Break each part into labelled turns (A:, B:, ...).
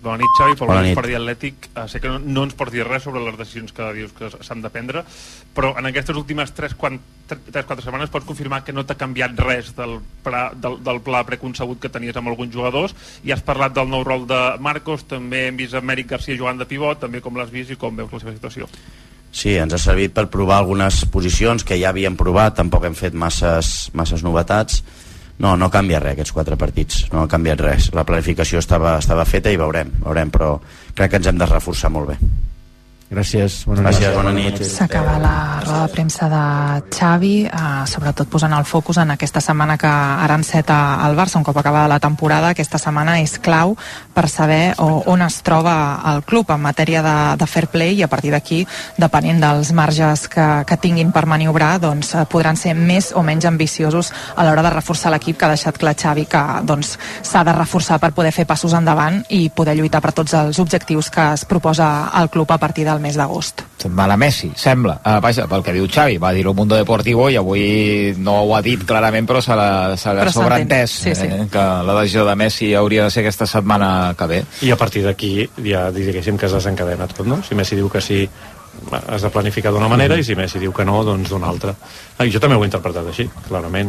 A: Bona nit, Xavi, pel Bona Esport Atlètic. Sé que no ens pots dir res sobre les decisions que dius que s'han de prendre, però en aquestes últimes 3-4 setmanes pots confirmar que no t'ha canviat res del pla preconcebut que tenies amb alguns jugadors, i has parlat del nou rol de Marcos, també hem vist Mèric Garcia jugant de pivot, també com l'has vist i com veus la seva situació.
B: Sí, ens ha servit per provar algunes posicions que ja havíem provat, tampoc hem fet masses novetats. No canvia res aquests 4 partits, no ha canviat res. La planificació estava feta i veurem, però crec que ens hem de reforçar molt bé.
C: Gràcies,
B: bona nit.
D: S'acaba la roda de premsa de Xavi, sobretot posant el focus en aquesta setmana que ara enceta el Barça, un cop acabada la temporada. Aquesta setmana és clau per saber on es troba el club en matèria de fair play, i a partir d'aquí, depenent dels marges que tinguin per maniobrar, doncs podran ser més o menys ambiciosos a l'hora de reforçar l'equip, que ha deixat clar Xavi que s'ha de reforçar per poder fer passos endavant i poder lluitar per tots els objectius que es proposa el club a partir del mes d'agost.
E: Se'n va la Messi, sembla. Vaja, pel que diu Xavi, va dir-ho al Mundo Deportivo i avui no ho ha dit clarament, però s'ha sobreentès que la decisió de Messi hauria de ser aquesta setmana que ve.
F: I a partir d'aquí ja diguéssim que es desencadena tot, no? Si Messi diu que sí, has de planificar d'una manera, i si Messi diu que no, doncs d'una altra. Jo també ho he interpretat així, clarament.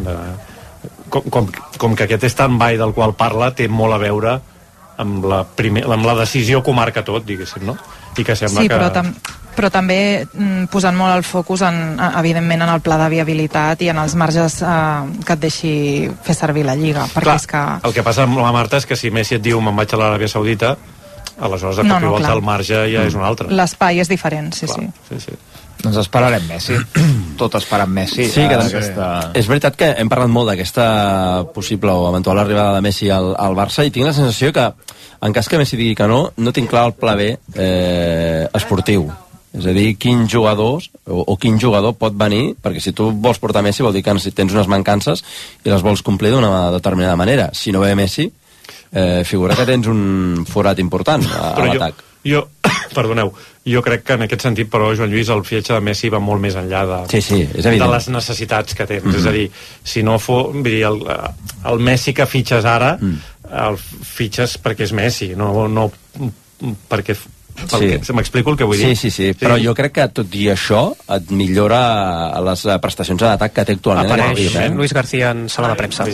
F: Com que aquest stand-by del qual parla té molt a veure amb la decisió que ho marca tot, diguéssim, no? I que sembla
D: però també posant molt el focus evidentment en el pla de viabilitat i en els marges que et deixi fer servir la Lliga.
F: Clar, el que passa amb la Marta és que si Messi et diu me'n vaig a l'Aràbia Saudita, aleshores de cop i volta el marge ja és un altre.
D: L'espai és diferent, sí.
E: Doncs esperarem Messi. Tot esperant Messi.
C: Sí, és veritat que hem parlat molt d'aquesta possible o eventual arribada de Messi al Barça, i tinc la sensació que en cas que Messi digui que no tinc clar el pla B esportiu. És a dir, quins jugadors o quin jugador pot venir, perquè si tu vols portar Messi vol dir que tens unes mancances i les vols complir d'una determinada manera. Si no ve Messi, figura que tens un forat important a l'atac.
F: Perdoneu, jo crec que en aquest sentit, però, Joan Lluís, el fitxatge de Messi va molt més enllà de les necessitats que tens. És a dir, si no fos el Messi que fitxes ara, el fitxes perquè és Messi, no perquè m'explico el que vull dir.
C: Sí, però jo crec que tot i això et millora les prestacions a l'atac que té actualment.
G: Apareix Luis García en sala de premsa.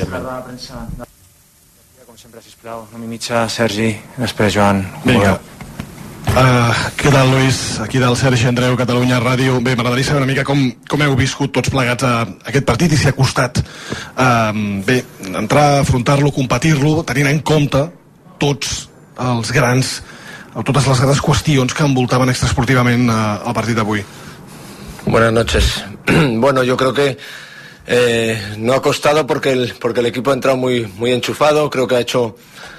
H: Com sempre, sisplau, no m'hi mitja, Sergi, després Joan.
I: Vinga. Què tal, Lluís? Aquí del Sergi Andreu, Catalunya Ràdio. Bé, m'agradaria saber una mica com heu viscut tots plegats aquest partit i si ha costat entrar, afrontar-lo, competir-lo, tenint en compte totes les grans qüestions que envoltaven extraesportivament el partit d'avui.
J: Buenas noches. Bueno, yo creo que no ha costado porque el equipo ha entrado muy enchufado. Creo que ha hecho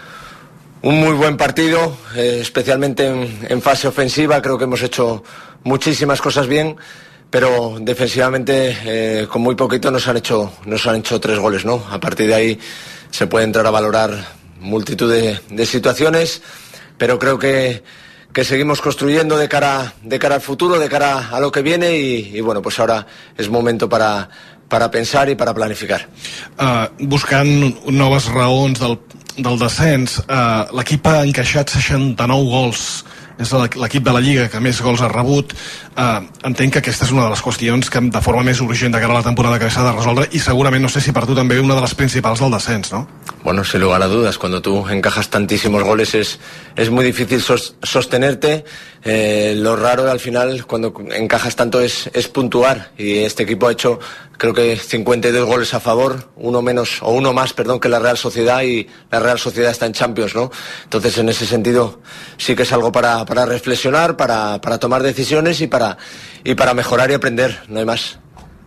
J: un muy buen partido, especialmente en fase ofensiva. Creo que hemos hecho muchísimas cosas bien, pero defensivamente con muy poquito nos han hecho 3 goles, ¿no? A partir de ahí se puede entrar a valorar multitud de situaciones, pero creo que seguimos construyendo de cara al futuro, de cara a lo que viene, y bueno, pues ahora es momento para pensar i para planificar.
I: Buscant noves raons del descens, l'equip ha encaixat 69 gols, és l'equip de la Lliga que més gols ha rebut. Entenc que aquesta és una de les qüestions que de forma més urgent de cara a la temporada que s'ha de resoldre, i segurament, no sé si per tu també una de les principals del descens, ¿no?
J: Bueno, sin lugar a dudas, cuando tú encajas tantísimos goles es muy difícil sostenerte. Lo raro al final cuando encajas tanto es puntuar, y este equipo ha hecho creo que 52 goles a favor, uno más que la Real Sociedad, y la Real Sociedad está en Champions, ¿no? Entonces en ese sentido sí que es algo para reflexionar, para tomar decisiones y para mejorar y aprender, no hay más.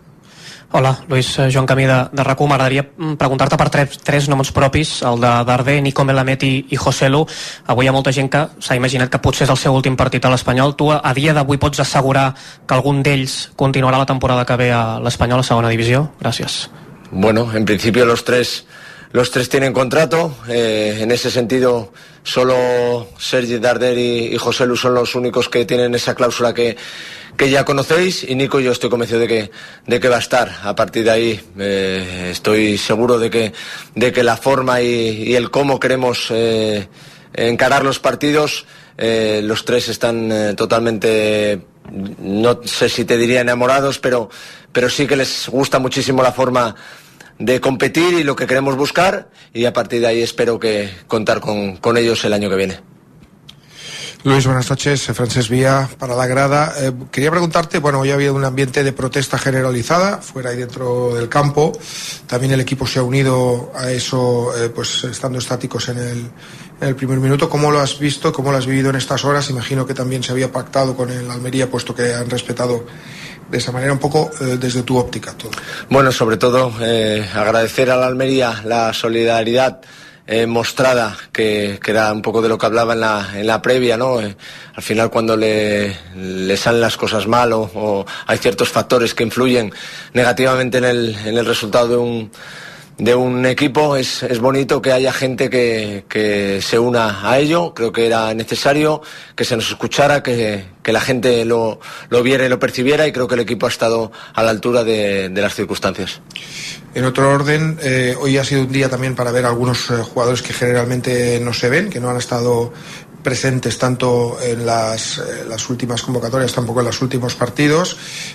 G: Hola, Lluís, Joan Camí de RAC1. M'agradaria preguntar-te per tres noms propis, el de Darder, Nico Melamed i Joselu. Avui hi ha molta gent que s'ha imaginat que potser és el seu últim partit a l'Espanyol. Tu a dia d'avui pots assegurar que algun d'ells continuarà la temporada que ve a l'Espanyol a segona divisió? Gràcies.
J: Bueno, en principio los tres tienen contrato. En ese sentido, solo Sergi, Darder y Joselu son los únicos que tienen esa cláusula que ya conocéis, y Nico, yo estoy convencido de que va a estar. A partir de ahí estoy seguro de que la forma y el cómo queremos encarar los partidos. Los tres están totalmente, no sé si te diría enamorados, pero sí que les gusta muchísimo la forma de competir y lo que queremos buscar, y a partir de ahí espero que contar con ellos el año que viene.
K: Luis, buenas noches. Francesc Vía para la grada. Quería preguntarte, bueno, hoy ha habido un ambiente de protesta generalizada, fuera y dentro del campo. También el equipo se ha unido a eso, pues estando estáticos en el primer minuto. ¿Cómo lo has visto? ¿Cómo lo has vivido en estas horas? Imagino que también se había pactado con el Almería, puesto que han respetado de esa manera, un poco desde tu óptica todo.
J: Bueno, sobre todo agradecer a la Almería la solidaridad mostrada, que era un poco de lo que hablaba en la previa, ¿no? Al final, cuando le salen las cosas mal o hay ciertos factores que influyen negativamente en el resultado de un equipo, es bonito que haya gente que se una a ello. Creo que era necesario que se nos escuchara, que la gente lo viera y lo percibiera, y creo que el equipo ha estado a la altura de las circunstancias.
K: En otro orden, hoy ha sido un día también para ver a algunos jugadores que generalmente no se ven, que no han estado presentes tanto en las últimas convocatorias, tampoco en los últimos partidos.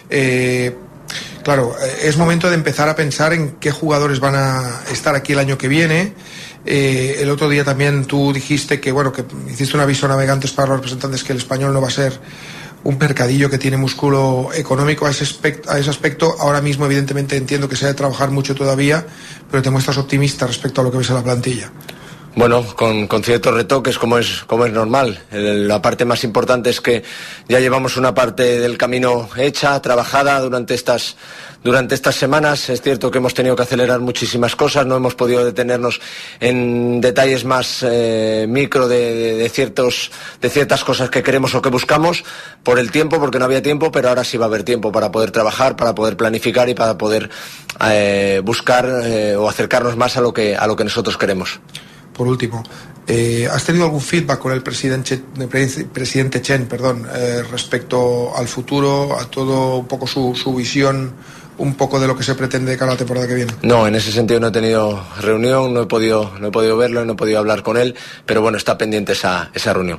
K: Claro, es momento de empezar a pensar en qué jugadores van a estar aquí el año que viene. El otro día también tú dijiste que hiciste un aviso a navegantes para los representantes, que el Español no va a ser un mercadillo que tiene músculo económico. A ese aspecto, ahora mismo evidentemente entiendo que se ha de trabajar mucho todavía, pero te muestras optimista respecto a lo que ves en la plantilla.
J: Bueno, con ciertos retoques, como es normal. La parte más importante es que ya llevamos una parte del camino hecha, trabajada durante estas semanas. Es cierto que hemos tenido que acelerar muchísimas cosas, no hemos podido detenernos en detalles más micro de ciertas cosas que queremos o que buscamos por el tiempo, porque no había tiempo, pero ahora sí va a haber tiempo para poder trabajar, para poder planificar y para poder buscar o acercarnos más a lo que nosotros queremos.
K: Por último, ¿has tenido algún feedback con el presidente Chen, respecto al futuro, a todo un poco su visión, un poco de lo que se pretende de cara a la temporada que viene?
J: No, en ese sentido no he tenido reunión, no he podido verlo, no he podido hablar con él, pero bueno, está pendiente esa reunión.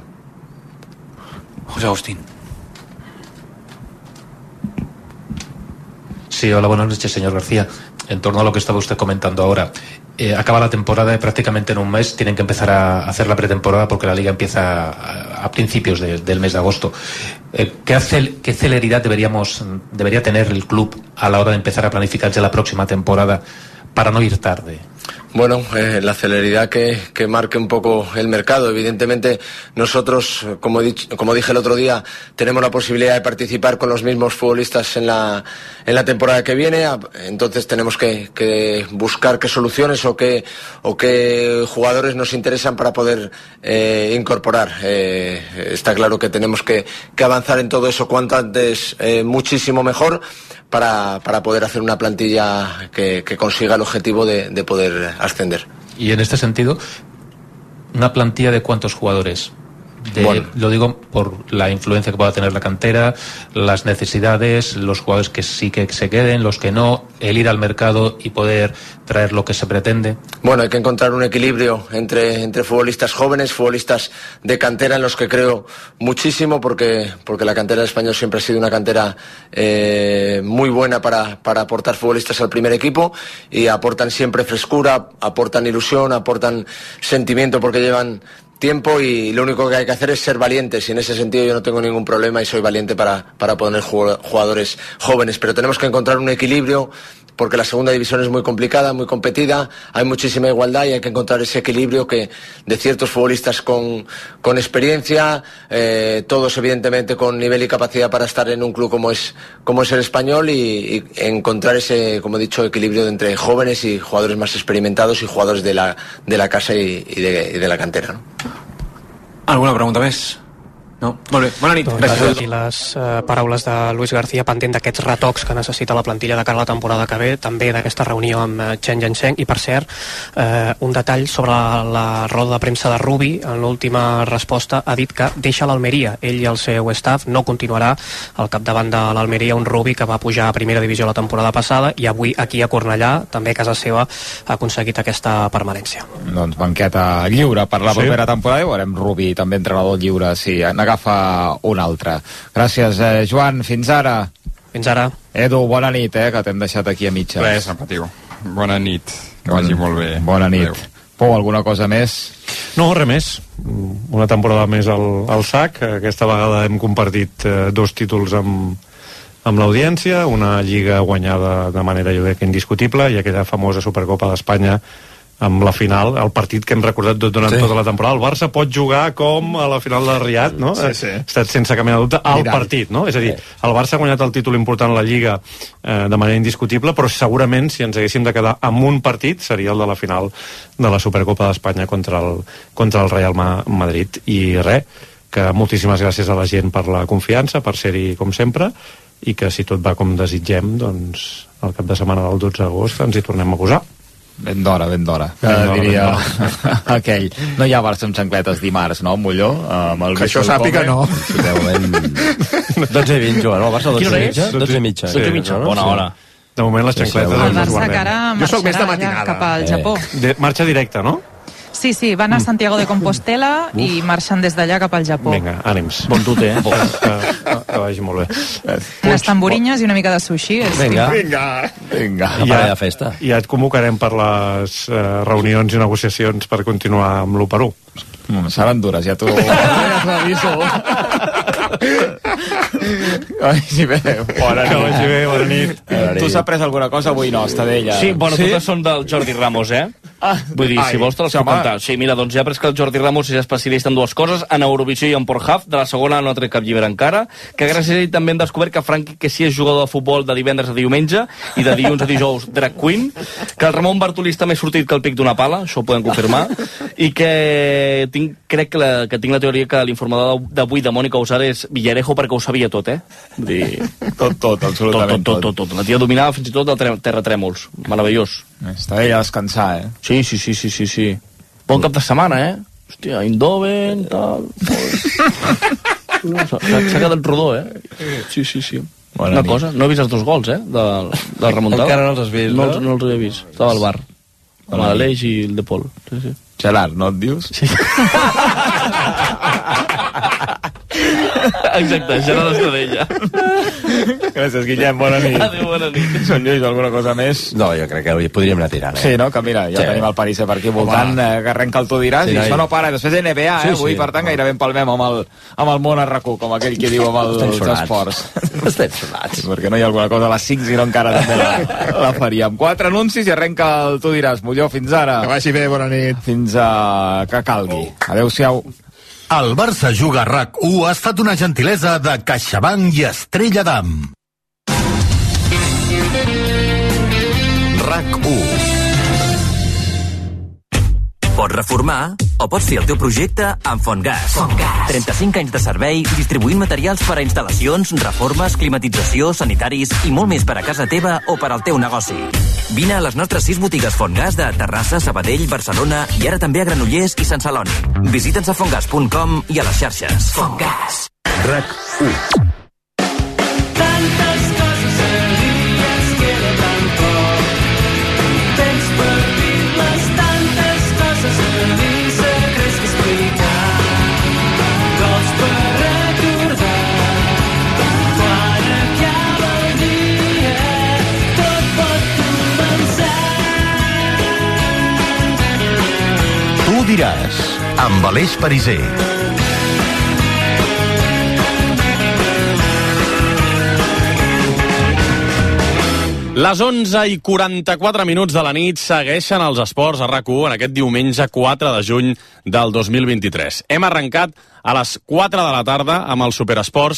L: José Agustín.
M: Sí, hola, buenas noches, señor García. En torno a lo que estaba usted comentando ahora, acaba la temporada y prácticamente en un mes tienen que empezar a hacer la pretemporada, porque la liga empieza a principios del mes de agosto. ¿Qué celeridad debería tener el club a la hora de empezar a planificar ya la próxima temporada para no ir tarde?
J: Bueno, la celeridad que marque un poco el mercado. Evidentemente nosotros, como dije el otro día, tenemos la posibilidad de participar con los mismos futbolistas en la temporada que viene. Entonces tenemos que buscar qué soluciones o qué jugadores nos interesan para poder incorporar. Está claro que tenemos que avanzar en todo eso cuanto antes, muchísimo mejor, para poder hacer una plantilla que consiga el objetivo de poder ascender.
M: Y en este sentido, ¿una plantilla de cuántos jugadores?
J: Bueno.
M: Lo digo por la influencia que pueda tener la cantera, las necesidades, los jugadores que sí que se queden, los que no, el ir al mercado y poder traer lo que se pretende.
J: Bueno, hay que encontrar un equilibrio entre futbolistas jóvenes, futbolistas de cantera, en los que creo muchísimo, porque la cantera del Español siempre ha sido una cantera muy buena para aportar futbolistas al primer equipo, y aportan siempre frescura, aportan ilusión, aportan sentimiento, porque llevan tiempo, y lo único que hay que hacer es ser valientes, y en ese sentido yo no tengo ningún problema y soy valiente para poner jugadores jóvenes, pero tenemos que encontrar un equilibrio, porque la segunda división es muy complicada, muy competida, hay muchísima igualdad y hay que encontrar ese equilibrio de ciertos futbolistas con experiencia, todos evidentemente con nivel y capacidad para estar en un club como es el Español, y encontrar ese, como he dicho, equilibrio entre jóvenes y jugadores más experimentados y jugadores de la casa y de la cantera, ¿no?
L: ¿Alguna pregunta más? No, molt bé, bona nit.
G: Doncs aquí les paraules de Luis García, pendent d'aquests retocs que necessita la plantilla de cara a la temporada que ve, també d'aquesta reunió amb Chen Jiancheng. I per cert, un detall sobre la roda de premsa de Rubi. En l'última resposta ha dit que deixa l'Almeria. Ell i el seu staff no continuarà al capdavant de l'Almeria, un Rubi que va pujar a primera divisió la temporada passada i avui aquí a Cornellà, també a casa seva, ha aconseguit aquesta permanència.
E: Doncs banqueta lliure per la propera temporada i veurem Rubi també entrenador lliure si n'agafa un altre. Gràcies, Joan, fins ara.
G: Fins ara.
E: Edu, bona nit, que t'hem deixat aquí a mitges.
N: Res, no patiu. Bona nit, que vagi molt bé.
E: Bona nit. Adeu. Pau, alguna cosa més?
F: No, res més. Una temporada més al sac. Aquesta vegada hem compartit 2 títols amb l'audiència, una lliga guanyada de manera, jo crec, indiscutible, i aquella famosa Supercopa d'Espanya amb la final, el partit que hem recordat durant tota la temporada. El Barça pot jugar com a la final de Riad, no?
I: Sí.
F: Ha estat sense cap mena de dubte el partit, no? És a dir, el Barça ha guanyat el títol important a la Lliga de manera indiscutible, però segurament si ens haguéssim de quedar amb un partit seria el de la final de la Supercopa d'Espanya contra el Real Madrid. I res, que moltíssimes gràcies a la gent per la confiança, per ser-hi com sempre, i que si tot va com desitgem, doncs el cap de setmana del 12 d'agost ens hi tornem a posar.
E: Ben d'hora. Diria aquell. No hi ha Barça amb xancletes dimarts, no, Molló?
I: Que això sàpiga, no.
C: 12:20, Joan. El Barça 12:30? 12:30. Bona hora.
F: De moment les xancletes...
D: El Barça que ara marxarà cap al Japó.
F: Marxa directa, no?
D: Sí, van a Santiago de Compostela i marxen des d'allà cap al Japó.
F: Vinga, ànims.
C: Bon tute,
F: que vagi molt bé.
D: Unes tamborinyes i una mica de sushi.
C: Vinga.
F: Ja festa. Ja et convocarem per les reunions i negociacions per continuar amb l'1-1.
E: Seran dures, ja t'ho aviso. Vagi bé, bona nit. Tu s'ha pres alguna cosa avui? No, Estadella.
O: Sí, bueno, totes són del Jordi Ramos, Vull dir, si vols te les puc contar. Sí, mira, doncs ja ha pres que el Jordi Ramos és especialista en 2 coses, en Eurovisió i en Pornhub. De la segona no ha tret cap llibre encara, que gràcies a ell també hem descobert que Franqui Kessié és jugador de futbol de divendres a diumenge i de dilluns a dijous drag queen, que el Ramon Bartolí està més sortit que el pic d'una pala, això ho podem confirmar, i que crec que tinc la teoria que l'informador d'avui de Mònica Usar és Villarejo perquè ho sabia tot, Vull dir...
E: Tot, absolutament
O: tot. La tia dominava fins i tot el terratrèmols. Meravellós.
E: Està ella a descansar,
O: Sí. Bon cap de setmana, Hòstia, Eindhoven, tal... S'ha quedat rodó, Sí. Una cosa, no he vist els 2 gols, del remuntada.
C: Encara no els has vist,
O: no? No els he vist. Estava al bar. Amb l'Aleix i el De Pol. Sí.
E: Gerard, no et dius?
O: Sí. Exacte, Gerard Estadella.
E: Gràcies, Guillem, bona nit.
O: Adéu, bona nit.
E: Són Lluís, alguna cosa més?
C: No, jo crec que podríem anar tirant.
E: Sí, no? Que mira, ja tenim el París per aquí voltant, que arrenca el Tu diràs, i això no para. Després NBA, avui, per tant, gairebé empalmem amb el món a RAC1, com aquell que diu amb els esports.
C: Estem sonats.
E: Perquè no hi ha alguna cosa a les 5, sinó encara també la faríem. 4 anuncis i arrenca el Tu diràs. Molló, fins ara.
I: Que vagi bé, bona nit.
E: Fins que calgui. Adéu-siau.
P: El Barça Juga a RAC1 ha estat una gentilesa de CaixaBank i Estrella d'Am. RAC1.
Q: Pots reformar o pots fer el teu projecte amb Fontgas. 35 anys de servei distribuint materials per a instal·lacions, reformes, climatització, sanitaris i molt més per a casa teva o per al teu negoci. Vine a les nostres 6 botigues Fontgas de Terrassa, Sabadell, Barcelona i ara també a Granollers i Sant Celoni. Visita'ns a fontgas.com i a les xarxes. Fontgas.
P: RAC1.
R: Tantes coses a dir, ens queda tan poc. Temps per dir-les, tantes coses a dir, secrets que explicar. Gols per recordar. Quan acaba el dia, tot pot començar.
P: Tu diràs, amb Aleix Pariser.
S: Les 11:44 de la nit segueixen els esports a RAC1 en aquest diumenge 4 de juny del 2023. Hem arrencat a les 4 de la tarda amb els Superesports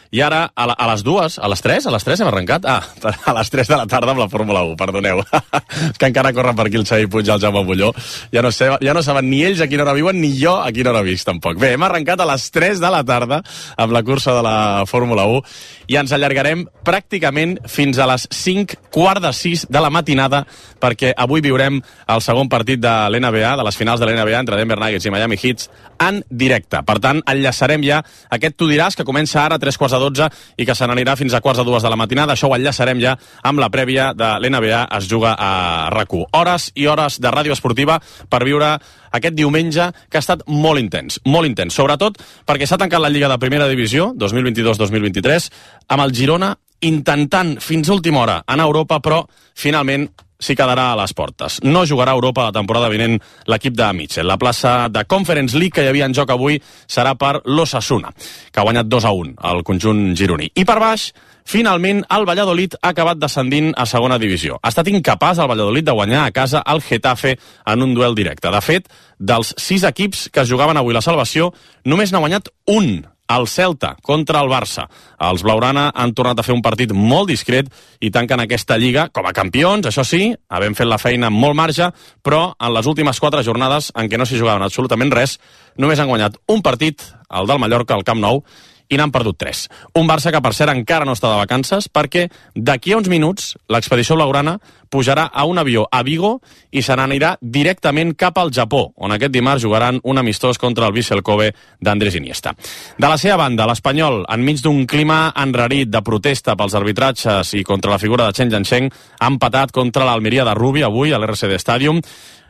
S: I ara, a les 2, a les 3 hem arrencat? A les 3 de la tarda amb la Fórmula 1, perdoneu. És que encara corren per aquí el Xavi Puig i el Jaume Bulló. Ja no saben ni ells a quina hora viuen, ni jo a quina hora visc, tampoc. Bé, hem arrencat a les 3 de la tarda amb la cursa de la Fórmula 1 i ens allargarem pràcticament fins a les 5:45 de la matinada, perquè avui viurem el segon partit de l'NBA, de les finals de l'NBA entre Denver Nuggets i Miami Heat, en directe. Per tant, enllaçarem ja aquest Tu diràs, que comença ara a 3:45 i que se n'anirà fins a 1:45 de la matinada. Això ho enllaçarem ja amb la prèvia de l'NBA, es juga a RAC1. Hores i hores de ràdio esportiva per viure aquest diumenge, que ha estat molt intens, sobretot perquè s'ha tancat la Lliga de Primera Divisió 2022-2023 amb el Girona intentant fins a última hora anar a Europa, però finalment s'hi quedarà a les portes. No jugarà a Europa la temporada vinent l'equip de Mitchell. La plaça de Conference League que hi havia en joc avui serà per l'Osasuna, que ha guanyat 2-1 al conjunt gironí. I per baix, finalment, el Valladolid ha acabat descendint a segona divisió. Ha estat incapaç el Valladolid de guanyar a casa el Getafe en un duel directe. De fet, dels 6 equips que es jugaven avui la salvació, només n'ha guanyat un, el Celta, contra el Barça. Els blaugrana han tornat a fer un partit molt discret i tanquen aquesta lliga com a campions, això sí, havent fet la feina amb molt marge, però en les últimes 4 jornades en què no s'hi jugaven absolutament res, només han guanyat un partit, el del Mallorca, al Camp Nou, i n'han perdut 3. Un Barça que, per cert, encara no està de vacances, perquè d'aquí a uns minuts l'expedició blaugrana pujarà a un avió a Vigo i se n'anirà directament cap al Japó, on aquest dimarts jugaran un amistós contra el Vissel Kobe d'Andrés Iniesta. De la seva banda, l'Espanyol, enmig d'un clima enrarit de protesta pels arbitratges i contra la figura de Chen Jiancheng, ha empatat contra l'Almeria de Rubi avui a l'RCD Stadium.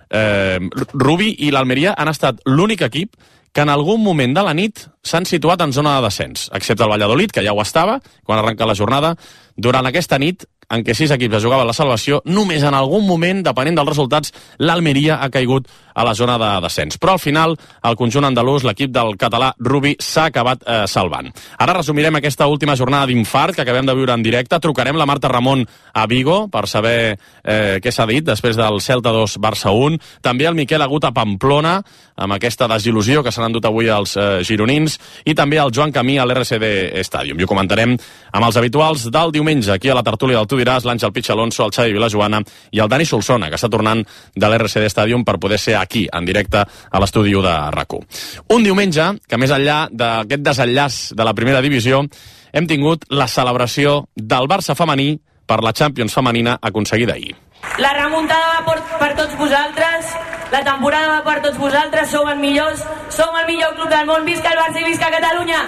S: Rubi i l'Almeria han estat l'únic equip que en algun moment de la nit s'han situat en zona de descens, excepte el Valladolid, que ja ho estava quan arrenca la jornada. Durant aquesta nit, en què 6 equips jugaven la salvació, només en algun moment, depenent dels resultats, l'Almeria ha caigut a la zona de descens. Però al final, el conjunt andalús, l'equip del català Rubi, s'ha acabat salvant. Ara resumirem aquesta última jornada d'infart que acabem de viure en directe. Trucarem la Marta Ramon a Vigo per saber què s'ha dit després del Celta 2, Barça 1. També el Miquel Agut a Pamplona, amb aquesta desil·lusió que s'han endut avui els gironins, i també el Joan Camí a l'RCD Stadium. I ho comentarem amb els habituals del diumenge, aquí a la tertúlia del Tu diràs, l'Àngel Pitx Alonso, el Xavi Vilajoana i el Dani Solsona, que està tornant de l'RCD Stadium per poder ser aquí, en directe, a l'estudi de RAC1. Un diumenge que, més enllà d'aquest desenllaç de la primera divisió, hem tingut la celebració del Barça femení per la Champions femenina aconseguida ahir.
T: La remuntada va per tots vosaltres, la temporada va per tots vosaltres, som els millors, som el millor club del món, visca el Barça i visca Catalunya!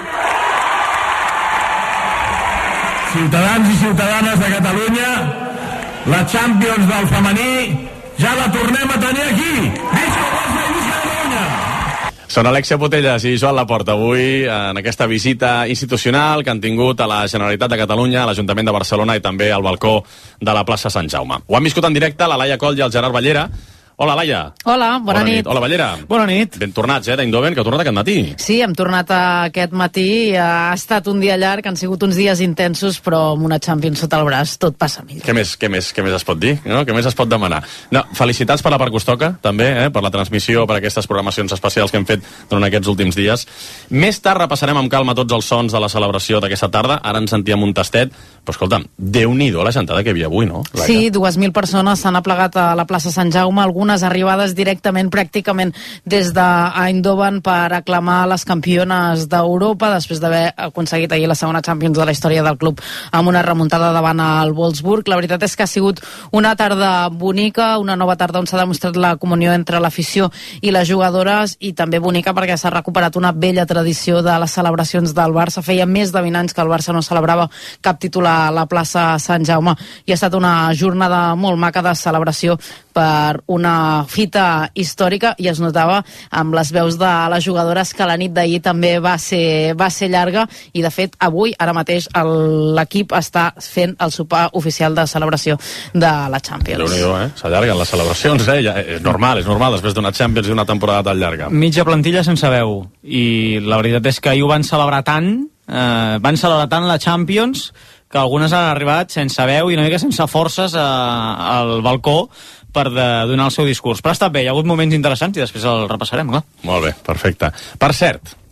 U: Ciutadans i ciutadanes de Catalunya, la Champions del femení ja la tornem a tenir aquí! Visca el Barça i visca Catalunya!
S: Són Alexia Putellas i Joan Laporta avui en aquesta visita institucional que han tingut a la Generalitat de Catalunya, a l'Ajuntament de Barcelona i també al balcó de la plaça Sant Jaume. Ho han viscut en directe la Laia Coll i el Gerard Ballera. Hola, Laia.
V: Hola, bona nit.
S: Hola, Ballera.
V: Bona nit.
S: Ben tornats, d'Eindhoven, que heu tornat aquest matí.
V: Sí, hem tornat aquest matí. Ha estat un dia llarg, han sigut uns dies intensos, però amb una Champions sota el braç tot passa millor.
S: Què més es pot dir? No? Què més es pot demanar? No, felicitats per la Percostoca, també, per la transmissió, per aquestes programacions especials que hem fet durant aquests últims dies. Més tard repassarem amb calma tots els sons de la celebració d'aquesta tarda. Ara en sentíem un tastet. Però, escolta'm, Déu-n'hi-do la gentada que hi havia avui, no, Laia?
V: Sí, 2.000 persones s'han aplegat a la plaça Sant Jaume, algunes arribades directament, pràcticament des d'Eindhoven per aclamar les campiones d'Europa, després d'haver aconseguit ahir la segona Champions de la història del club amb una remuntada davant al Wolfsburg. La veritat és que ha sigut una tarda bonica, una nova tarda on s'ha demostrat la comunió entre l'afició i les jugadores, i també bonica perquè s'ha recuperat una vella tradició de les celebracions del Barça. Feia més de 20 anys que el Barça no celebrava cap títol a la plaça Sant Jaume, i ha estat una jornada molt maca de celebració per una fita històrica, i es notava amb les veus de les jugadores que la nit d'ahir també va ser llarga, i de fet avui, ara mateix, l'equip està fent el sopar oficial de celebració de la Champions.
S: Déu-n'hi-do, s'allarguen les celebracions, ja, és normal després d'una Champions i una temporada tan llarga.
E: Mitja plantilla sense veu, i la veritat és que ahir ho van celebrar tant, la Champions, que algunes han arribat sense veu i una mica sense forces al balcó per donar el seu discurs. Però ha estat bé, hi ha hagut moments interessants i després el repassarem, clar.
S: Molt bé, perfecte. Per cert,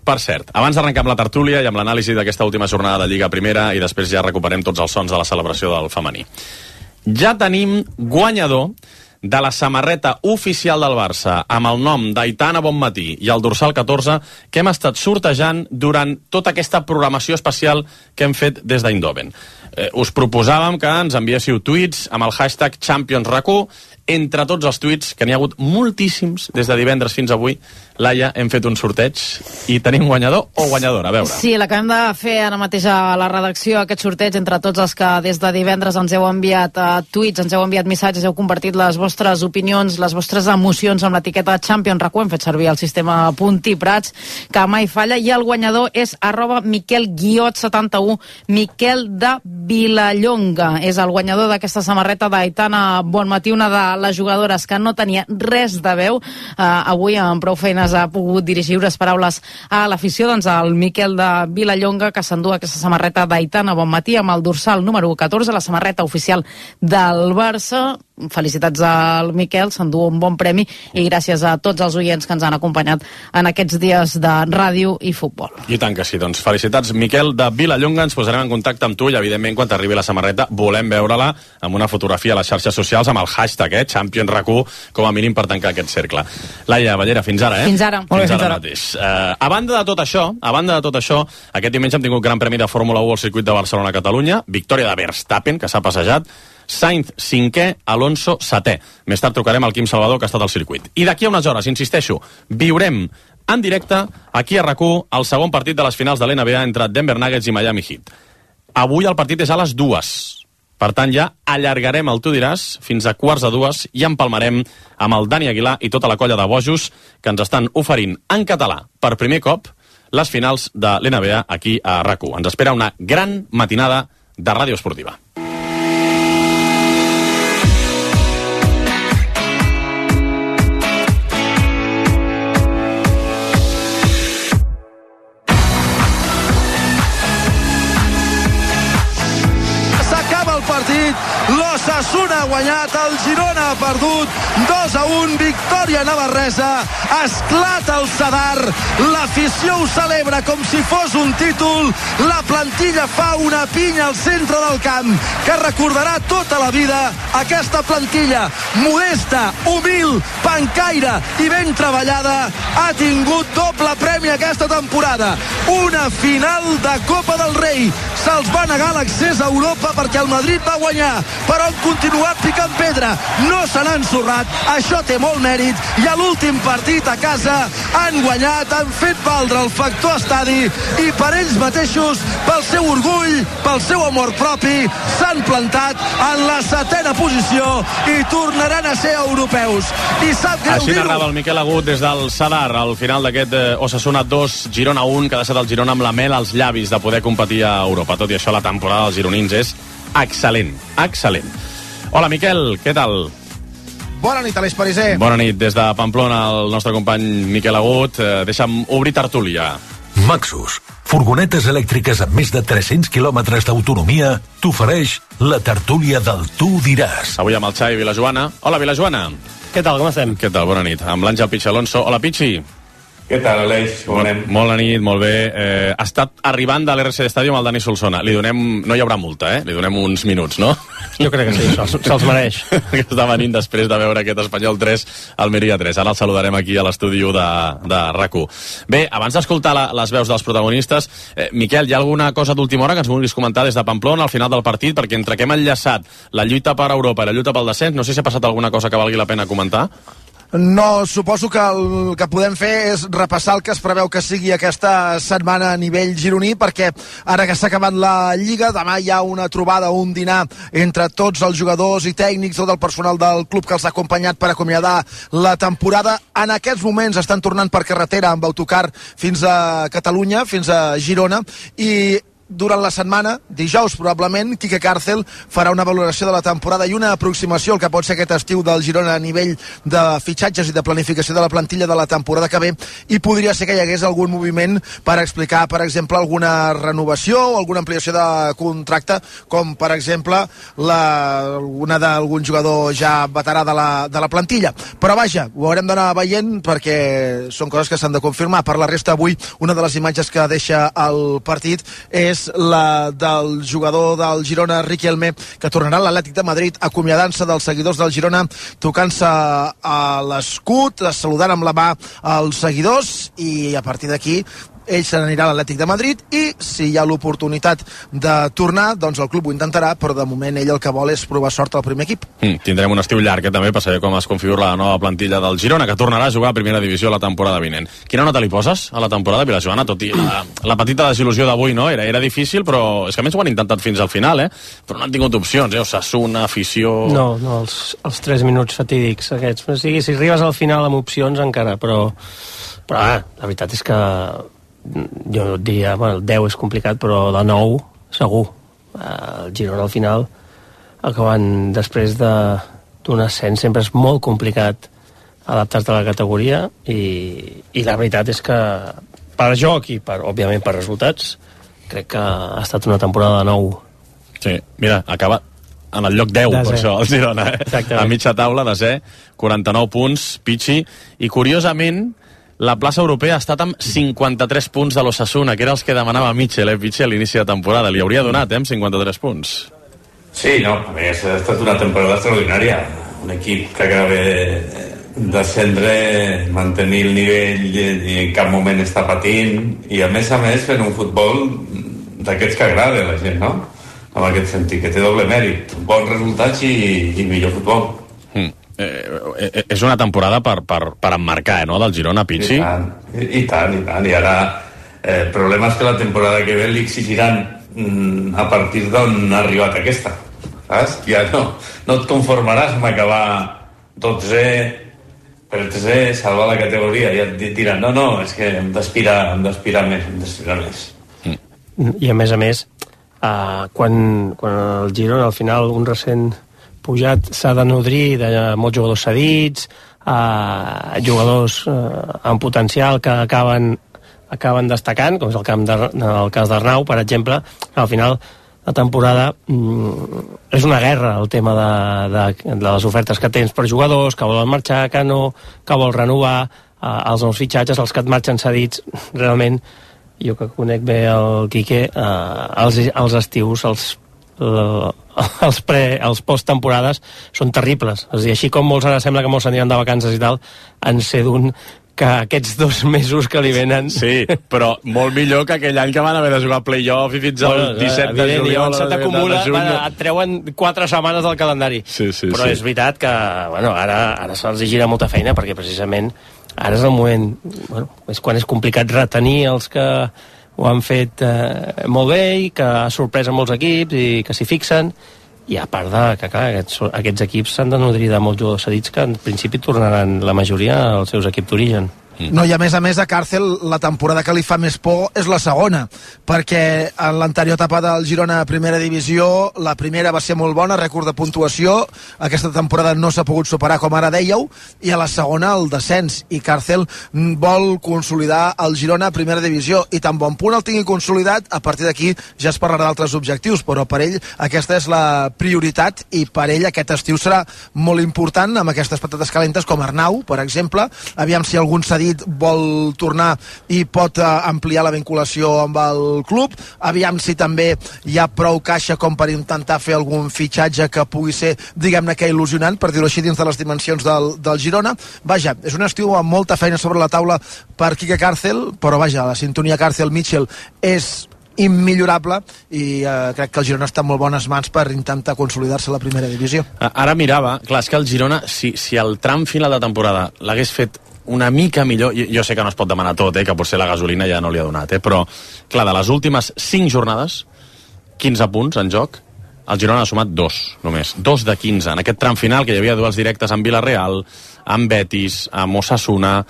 S: Per cert, abans d'arrencar amb la tertúlia i amb l'anàlisi d'aquesta última jornada de Lliga Primera i després ja recuperem tots els sons de la celebració del femení. Ja tenim guanyador de la samarreta oficial del Barça amb el nom d'Aitana Bonmatí i el dorsal 14 que hem estat sortejant durant tota aquesta programació especial que hem fet des d'Eindhoven. Us proposàvem que ens enviéssiu tuits amb el hashtag ChampionsRAC1. Entre tots els tuits, que n'hi ha hagut moltíssims des de divendres fins avui, Laia, hem fet un sorteig i tenim guanyador o guanyadora, a veure.
V: Sí, l'acabem de fer ara mateix a la redacció, aquest sorteig entre tots els que des de divendres ens heu enviat tuits, ens heu enviat missatges, heu compartit les vostres opinions, les vostres emocions amb l'etiqueta ChampionsRAC1. Hem fet servir el sistema Puntí Prats, que mai falla, i el guanyador és @Miquel_71, Miquel de Vilallonga. És el guanyador d'aquesta samarreta d'Aitana Bonmatí, una de les jugadores que no tenia res de veu. Avui amb prou feines ha pogut dirigir unes paraules a l'afició. Doncs el Miquel de Vilallonga, que s'endú aquesta samarreta d'Aitana Bonmatí amb el dorsal número 14, la samarreta oficial del Barça. Felicitats al Miquel, s'endú un bon premi, i gràcies a tots els oients que ens han acompanyat en aquests dies de ràdio i futbol.
S: I tant que sí, doncs felicitats Miquel de Vilallonga. Ens posarem en contacte amb tu i evidentment quan t'arribi la samarreta volem veure-la amb una fotografia a les xarxes socials amb el hashtag ChampionsRAC1 com a mínim per tancar aquest cercle. Laia Ballera, fins ara,
V: Fins ara.
S: Fins ara mateix. A banda de tot això, aquest diumenge hem tingut Gran Premi de Fórmula 1 al circuit de Barcelona-Catalunya, victòria de Verstappen, que s'ha passejat, Sainz 5è, Alonso 7è. Més tard trucarem al Quim Salvador, que ha estat al circuit. I d'aquí a unes hores, insisteixo, viurem en directe, aquí a RAC1, el segon partit de les finals de l'NBA entre Denver Nuggets i Miami Heat. Avui el partit és a les 2. Per tant, ja allargarem el Tu diràs fins a 1:45 i empalmarem amb el Dani Aguilar i tota la colla de bojos que ens estan oferint en català per primer cop les finals de l'NBA aquí a RAC1. Ens espera una gran matinada de ràdio esportiva.
A: L'Osasuna ha guanyat, el Girona ha perdut, 2-1, victòria navarresa, esclata el Sadar, l'afició ho celebra com si fos un títol, la plantilla fa una pinya al centre del camp, que recordarà tota la vida aquesta plantilla, modesta, humil, pancaire i ben treballada, ha tingut doble premi aquesta temporada, una final de Copa del Rei, se'ls va negar l'accés a Europa perquè el Madrid va guanyar, però han continuat picant pedra, no se n'han ensorrat, això té molt mèrit, i a l'últim partit a casa han guanyat, han fet valdre el factor estadi, i per ells mateixos, pel seu orgull, pel seu amor propi, s'han plantat en la 7a posició i tornaran a ser europeus. I sap greu
S: dir-ho. Així narrava el Miquel Agut des del Sadar al final d'aquest Osasuna 2, Girona 1, que ha deixat el Girona amb la mel als llavis de poder competir a Europa. Tot i això, la temporada dels gironins és excel·lent, excel·lent. Hola, Miquel, què tal?
B: Bona nit, Aleix Pariser.
S: Bona nit des de Pamplona, el nostre company Miquel Agut. Deixa'm obrir tertúlia.
P: Maxus, furgonetes elèctriques amb més de 300 quilòmetres d'autonomia, t'ofereix la tertúlia del Tu diràs.
S: Avui amb el Xavi Vilajoana. Hola, Vilajoana.
W: Què tal, com estem?
S: Què tal, bona nit. Amb l'Àngel Pichi Alonso. Hola, Pichi.
X: Què tal, Aleix? Com anem?
S: Bona nit, molt bé. Ha estat arribant de l'RCD Stadium al Dani Solsona. Li donem... No hi haurà multa, Li donem uns minuts, no?
W: Jo crec que sí, se'ls mereix.
S: Que està venint després de veure aquest Espanyol 3, Almeria 3. Ara el saludarem aquí a l'estudi de RAC1. Bé, abans d'escoltar les veus dels protagonistes, Miquel, hi ha alguna cosa d'última hora que ens vulguis comentar des de Pamplona al final del partit? Perquè entre que hem enllaçat la lluita per Europa i la lluita pel descens, no sé si ha passat alguna cosa que valgui la pena comentar.
B: No, suposo que el que podem fer és repassar el que es preveu que sigui aquesta setmana a nivell gironí, perquè ara que s'ha acabat la Lliga, demà hi ha una trobada, un dinar entre tots els jugadors i tècnics, tot el personal del club que els ha acompanyat per acomiadar la temporada. En aquests moments estan tornant per carretera amb autocar fins a Catalunya, fins a Girona, i durant la setmana, dijous probablement, Quique Càrcel farà una valoració de la temporada i una aproximació al que pot ser aquest estiu del Girona a nivell de fitxatges i de planificació de la plantilla de la temporada que ve, i podria ser que hi hagués algun moviment per explicar, per exemple, alguna renovació o alguna ampliació de contracte, com per exemple una d'algun jugador ja veterà de la plantilla. Però vaja, ho haurem d'anar veient perquè són coses que s'han de confirmar. Per la resta, avui una de les imatges que deixa el partit és la del jugador del Girona, Riquelme, que tornarà a l'Atlètic de Madrid acomiadant-se dels seguidors del Girona, tocant-se a l'escut, saludant amb la mà als seguidors, i a partir d'aquí ell se n'anirà a l'Atlètic de Madrid, i si hi ha l'oportunitat de tornar, doncs el club ho intentarà, però de moment ell el que vol és provar sort al primer equip.
S: Tindrem un estiu llarg també per saber com es configura la nova plantilla del Girona, que tornarà a jugar a primera divisió la temporada vinent. Quina nota li poses a la temporada, Vilajoana? Tot i la petita desil·lusió d'avui, no? Era difícil, però és que a més ho han intentat fins al final, però no han tingut opcions, Osasuna, afició...
W: No, els 3 minuts fatídics aquests. O sigui, si arribes al final amb opcions encara, però la veritat és que jo diria, el 10 és complicat, però de 9 segur. El Girona al final, acabant després d'un ascens, sempre és molt complicat adaptar-te a la categoria, i la veritat és que per joc i òbviament per resultats crec que ha estat una temporada de 9.
S: Sí, mira, acaba en el lloc 10, per això, el Girona, a mitja taula, desè, 49 punts, Pichi, i curiosament la plaça europea ha estat amb 53 punts de l'Osasuna, que era els que demanava Mitchell, Pichi, a l'inici de temporada. Li hauria donat, amb 53 punts.
X: Sí, no, a més ha estat una temporada extraordinària. Un equip que acaba de descendre, mantenir el nivell i en cap moment està patint, i a més fent un futbol d'aquests que agrada a la gent, no? En aquest sentit, que té doble mèrit, bons resultats i millor futbol.
S: És una temporada per emmarcar, no?, del Girona, Pichi?
X: I tant. I ara el problema és que la temporada que ve li exigiran a partir d'on ha arribat aquesta, saps? Ja no et conformaràs amb acabar 12, 13, salvar la categoria, ja et diran, no, és que hem d'aspirar més.
W: I a més, quan el Girona al final, un recent pujat, s'ha de nodrir de molts jugadors cedits, jugadors amb potencial que acaben destacant, com és el cas d'Arnau, per exemple. Al final la temporada és una guerra, el tema de les ofertes que tens per jugadors, que volen marxar, que no, que vol renovar, els nous fitxatges, els que et marxen cedits. Realment, jo que conec bé el Quique, els estius, els posttemporades són terribles. És a dir, així com molts ara sembla que molts s'aniran de vacances i tal, en sé d'un que aquests 2 mesos que li venen...
S: Sí, però molt millor que aquell any que van haver de jugar playoff i fins al 17 de juliol.
W: Se t'acumula, et treuen 4 setmanes del calendari.
S: Sí,
W: però és veritat que ara se'ls gira molta feina, perquè precisament ara és el moment, és quan és complicat retenir els que ho han fet molt bé i que ha sorprès a molts equips i que s'hi fixen, i a part que clar, aquests equips s'han de nodrir de molts jugadors cedits que en principi tornaran la majoria als seus equips d'origen.
B: No, i a més a Càrcel, la temporada que li fa més por és la segona, perquè en l'anterior etapa del Girona a primera divisió, la primera va ser molt bona, rècord de puntuació, aquesta temporada no s'ha pogut superar, com ara dèieu, i a la segona el descens, i Càrcel vol consolidar el Girona a primera divisió, i tan bon punt el tingui consolidat, a partir d'aquí ja es parlarà d'altres objectius, però per ell aquesta és la prioritat, i per ell aquest estiu serà molt important, amb aquestes patates calentes com Arnau, per exemple, aviam si algun cedit vol tornar i pot ampliar la vinculació amb el club, aviam si també hi ha prou caixa com per intentar fer algun fitxatge que pugui ser, diguem-ne, que il·lusionant, per dir-ho així, dins de les dimensions del Girona. Vaja, és un estiu amb molta feina sobre la taula per Quique Càrcel, però vaja, la sintonia Càrcel-Mitchell és immillorable i crec que el Girona està en molt bones mans per intentar consolidar-se a la primera divisió.
S: Ara mirava, clar, és que el Girona, si el tram final de temporada l'hagués fet una mica millor, jo sé que no es pot demanar tot, que potser la gasolina ja no li ha donat, però clar, de les últimes 5 jornades 15 punts en joc, el Girona ha sumat 2 només, 2 de 15 en aquest tram final, que hi havia duels directes amb Villarreal, amb Betis, amb Osasuna,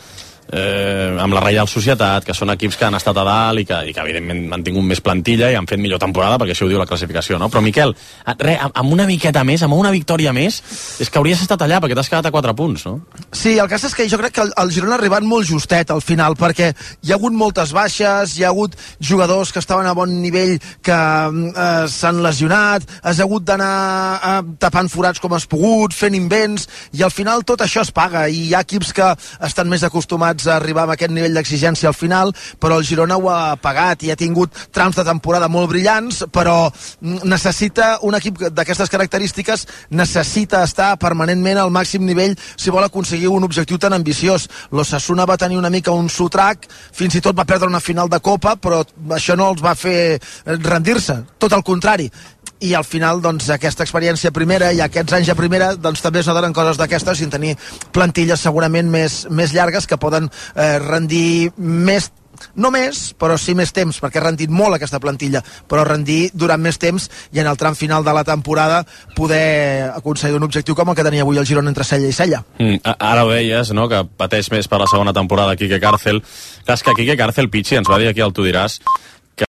S: amb la Reial Societat, que són equips que han estat a dalt i que evidentment han tingut més plantilla i han fet millor temporada, perquè això ho diu la classificació, no? Però Miquel, amb una miqueta més, amb una victòria més, és que hauries estat allà, perquè t'has quedat a 4 punts, no?
B: Sí, el cas és que jo crec que el Girona ha arribat molt justet al final, perquè hi ha hagut moltes baixes, hi ha hagut jugadors que estaven a bon nivell que s'han lesionat, has hagut d'anar tapant forats com has pogut, fent invents, i al final tot això es paga, i hi ha equips que estan més acostumats a arribar a aquest nivell d'exigència al final, però el Girona ho ha pagat i ha tingut trams de temporada molt brillants, però necessita un equip d'aquestes característiques, necessita estar permanentment al màxim nivell si vol aconseguir un objectiu tan ambiciós. L'Osasuna va tenir una mica un sotrac, fins i tot va perdre una final de Copa, però això no els va fer rendir-se, tot el contrari. I al final, doncs, aquesta experiència primera i aquests anys a primera, doncs també es noten coses d'aquestes sin tenir plantilles segurament més llargues que poden rendir més, no més, però sí més temps, perquè ha rendit molt aquesta plantilla, però rendir durant més temps i en el tram final de la temporada poder aconseguir un objectiu com el que tenia avui el Girona entre cella i cella.
S: Ara ho deies, no?, que pateix més per la segona temporada Quique Cárcel. Clar, és que Quique Cárcel, Pichi, ens va dir aquí al Tu Diràs,